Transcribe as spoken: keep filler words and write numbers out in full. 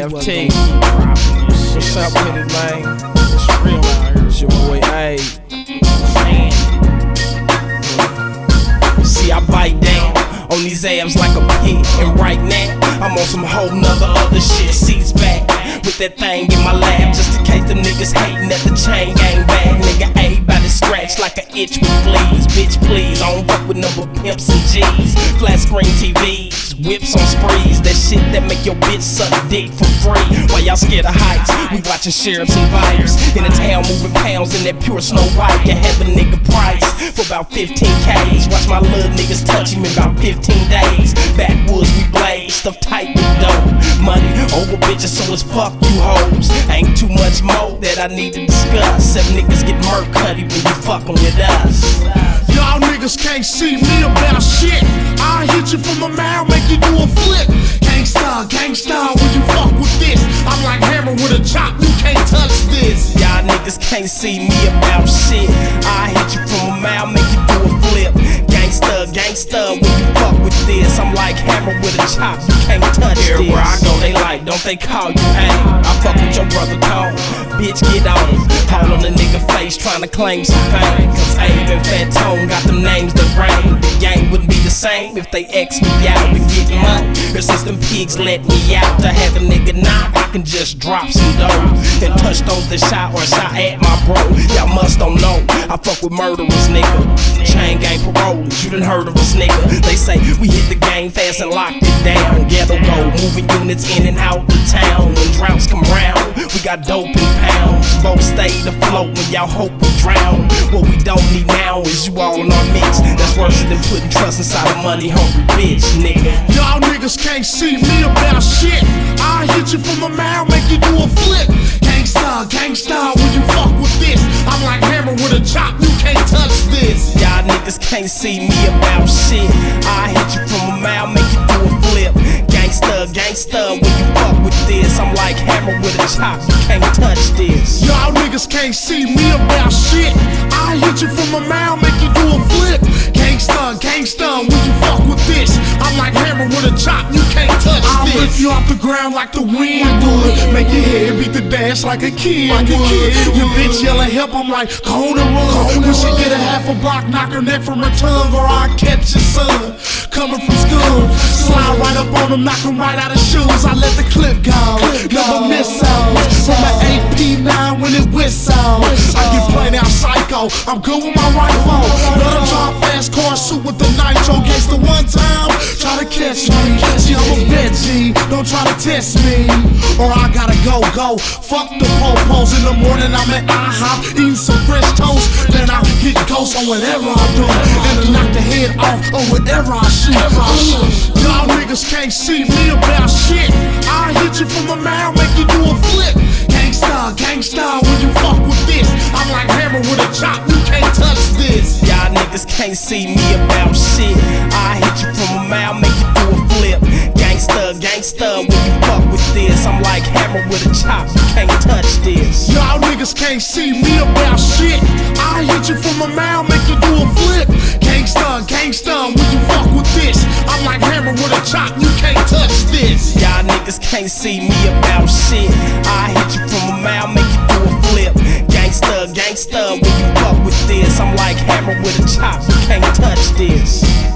F T. What's up with it, man? It's real out here. It's your boy A. See, I bite down on these abs like a pig, and right now I'm on some whole nother other shit. Seats back with that thing in my lap, just in case them niggas hating at the chain gang bag. Nigga A bout to scratch like an itch with fleas. Bitch, please, I don't fuck with number pimps and G's. Flat screen T Vs, whips on sprees, that shit that make your bitch suck dick for free. While y'all scared of heights, we watching sheriffs and vipers in the town moving pounds in that pure Snow White. Can have a nigga price for about fifteen K's. Watch my little niggas touch him in about fifteen days. Backwoods we blaze, stuff tight with dope. Money over bitches, so it's fuck you hoes. Ain't too much more that I need to discuss. Seven niggas get murk cutty when you fucking with us. Y'all niggas can't see me about shit. I hit you from a mile, make you do a flip. Gangsta, gangsta, when you fuck with this, I'm like hammer with a chop, you can't touch this. Y'all niggas can't see me about shit. I hit you from a mile, make you do a flip. Gangsta, gangsta, when you fuck with this, I'm like hammer with a chop, you can't touch this. Everywhere I go, they like, don't they call you A? I fuck with your brother Tone, bitch get on. All on the nigga face, trying to claim some fame. Cause Abe and Fat Tone got them names that rain. The game wouldn't be the same if they X me out to get money. Or since them pigs let me out to have a nigga knock, I can just drop some dough and touch those that shot or shot at my bro. Y'all must don't know, I fuck with murderers, nigga. Chain gang parolees, you done heard of us, nigga. They say we hit the game fast and locked it down. Ghetto go, moving units in and out the town. When droughts come round, we got dope in pounds. Both stay afloat when y'all hope we drown. What we don't need now is you all in our mix. That's worse than putting trust inside a money hungry bitch, nigga. Y'all niggas can't see me about shit. I hit you from a mile, make you do a flip. Gangsta, gangsta, when you fuck with this, I'm like hammer with a chop, you can't touch this. Y'all niggas can't see me about shit. I hit you from a mile, make you do a flip. Gangsta, gangsta, when you fuck with this, I'm like hammer with a chop, you can't touch this. Y'all niggas can't see me about shit. I hit you from a mile, make you do a flip. Gangsta, gangsta, when you fuck with this, I'm like hammer with a chop, you can't touch I'll this. I'll lift you off the ground like the wind would. Make your head beat the dash like a kid like would. A kid your bitch yelling help, I'm like, go on and run. When she get a half a block, knock her neck from her tongue, or I catch your son coming from school. Slide right up on him, knock him right out of shoes. I let the clip go, never miss out. From an A P nine when it whistles, I get plain out psycho, I'm good with my rifle. Let him drive fast car, suit with the nitro. Gangsta one time, try to catch me. See, I'm a veggie, don't try to test me, or I gotta go, go. Fuck the po-pos, in the morning I'm at IHOP, eating some fresh toast. Then I get ghost on whatever I do, and I knock the head off on whatever I shoot. Y'all niggas can't see me about shit. I hit you from a mile, make you do a flip. Gangsta, gangsta, when you fuck with this, I'm like hammer with a chop, you can't touch this. Y'all niggas can't see me about shit. I hit you from a mile, make you do a flip. Gangsta, gangsta, when you fuck with this, I'm like hammer with a chop, you can't touch this. Y'all niggas can't see me about shit. I hit you from a mile, make you do a flip. Gangsta, gangsta, when you fuck with this, I'm like hammer with a chop, you can't touch this. Y'all niggas can't see me about shit. I hit you from a mile, make you do a flip. Gangsta, gangsta, when you fuck with this, I'm like hammer with a chop, you can't touch this.